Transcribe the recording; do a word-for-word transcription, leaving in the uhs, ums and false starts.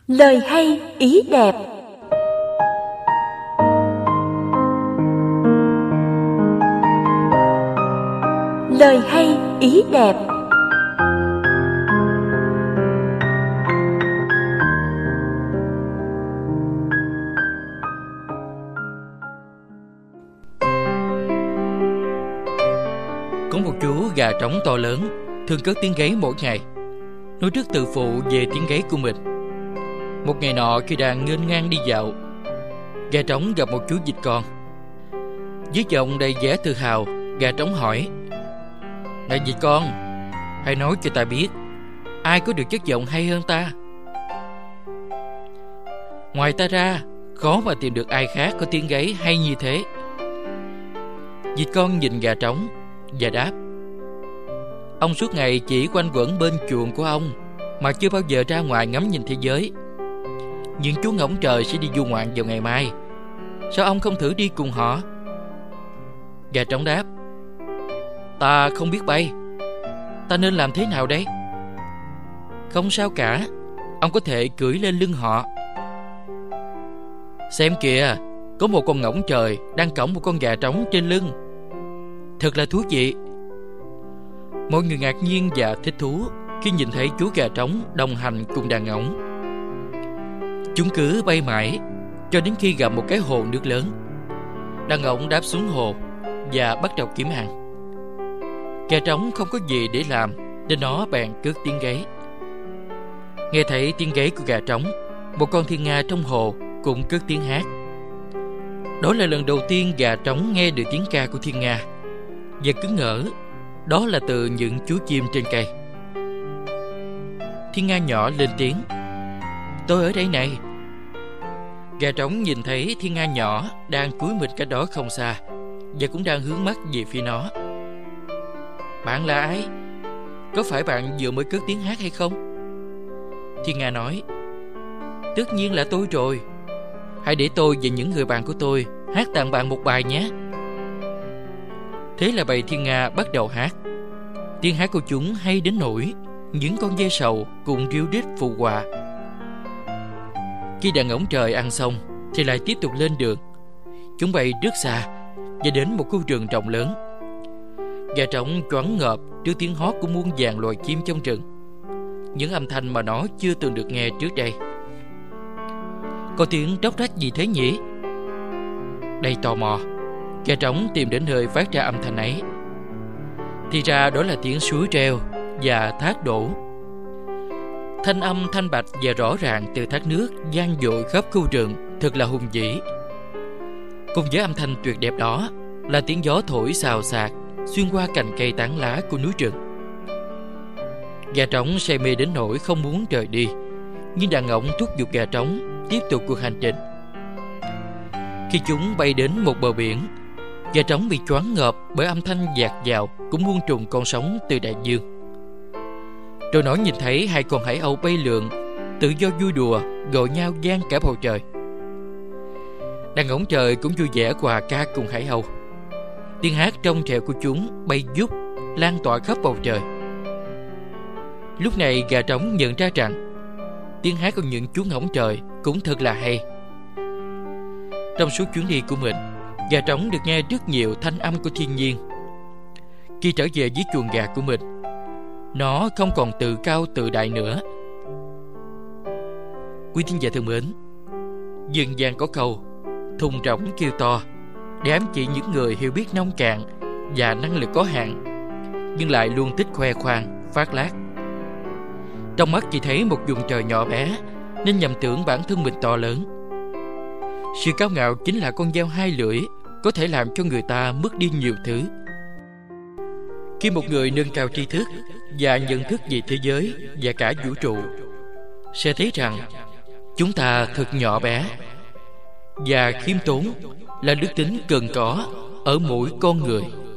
Lời hay ý đẹp. Lời hay ý đẹp. Có một chú gà trống to lớn, thường cất tiếng gáy mỗi ngày, nói rất tự phụ về tiếng gáy của mình. Một ngày nọ, khi đang nghênh ngang đi dạo, gà trống gặp một chú vịt con. Với giọng đầy vẻ tự hào, gà trống hỏi: "Này vịt con, hãy nói cho ta biết, ai có được chất giọng hay hơn ta? Ngoài ta ra, khó mà tìm được ai khác có tiếng gáy hay như thế." Vịt con nhìn gà trống và đáp: "Ông suốt ngày chỉ quanh quẩn bên chuồng của ông, mà chưa bao giờ ra ngoài ngắm nhìn thế giới. Những chú ngỗng trời sẽ đi du ngoạn vào ngày mai, sao ông không thử đi cùng họ?" Gà trống đáp: "Ta không biết bay, ta nên làm thế nào đây?" "Không sao cả, ông có thể cưỡi lên lưng họ. Xem kìa, có một con ngỗng trời đang cõng một con gà trống trên lưng. Thật là thú vị." Mọi người ngạc nhiên và thích thú khi nhìn thấy chú gà trống đồng hành cùng đàn ngỗng. Chúng cứ bay mãi cho đến khi gặp một cái hồ nước lớn. Đàn ngỗng đáp xuống hồ và bắt đầu kiếm ăn. Gà trống không có gì để làm nên nó bèn cất tiếng gáy. Nghe thấy tiếng gáy của gà trống, một con thiên nga trong hồ cũng cất tiếng hát. Đó là lần đầu tiên gà trống nghe được tiếng ca của thiên nga, và cứ ngỡ đó là từ những chú chim trên cây. Thiên nga nhỏ lên tiếng: "Tôi ở đây này." Gà trống nhìn thấy thiên nga nhỏ đang cúi mình cách đó không xa, và cũng đang hướng mắt về phía nó. "Bạn là ai? Có phải bạn vừa mới cất tiếng hát hay không?" Thiên nga nói: "Tất nhiên là tôi rồi. Hãy để tôi và những người bạn của tôi hát tặng bạn một bài nhé." Thế là bầy thiên nga bắt đầu hát. Tiếng hát của chúng hay đến nỗi những con dê sầu cũng ríu rít phụ họa. Khi đàn ngỗng trời ăn xong thì lại tiếp tục lên đường. Chúng bay rất xa và đến một khu rừng rộng lớn. Gà trống choáng ngợp trước tiếng hót của muôn vàn loài chim trong rừng, những âm thanh mà nó chưa từng được nghe trước đây. Có tiếng róc rách gì thế nhỉ? Đầy tò mò, gà trống tìm đến nơi phát ra âm thanh ấy. Thì ra đó là tiếng suối reo và thác đổ. Thanh âm thanh bạch và rõ ràng từ thác nước vang dội khắp khu rừng, thật là hùng vĩ. Cùng với âm thanh tuyệt đẹp đó là tiếng gió thổi xào xạc xuyên qua cành cây tán lá của núi rừng. Gà trống say mê đến nỗi không muốn rời đi, nhưng đàn ngỗng thúc giục gà trống tiếp tục cuộc hành trình. Khi chúng bay đến một bờ biển, gà trống bị choáng ngợp bởi âm thanh dạt dào của muôn trùng con sóng từ đại dương. Rồi nó nhìn thấy hai con hải âu bay lượn, tự do vui đùa, gọi nhau vang cả bầu trời. Đàn ngỗng trời cũng vui vẻ hòa ca cùng hải âu. Tiếng hát trong trẻo của chúng bay vút, lan tỏa khắp bầu trời. Lúc này gà trống nhận ra rằng tiếng hát của những chú ngỗng trời cũng thật là hay. Trong suốt chuyến đi của mình, gà trống được nghe rất nhiều thanh âm của thiên nhiên. Khi trở về với chuồng gà của mình, nó không còn tự cao tự đại nữa. Quý thính giả thân mến, dân gian có câu thùng rỗng kêu to để ám chỉ những người hiểu biết nông cạn và năng lực có hạn, nhưng lại luôn thích khoe khoang, phát lác. Trong mắt chỉ thấy một vùng trời nhỏ bé nên nhầm tưởng bản thân mình to lớn. Sự cao ngạo chính là con dao hai lưỡi, có thể làm cho người ta mất đi nhiều thứ. Khi một người nâng cao tri thức và nhận thức về thế giới và cả vũ trụ, sẽ thấy rằng chúng ta thật nhỏ bé, và khiêm tốn là đức tính cần có ở mỗi con người.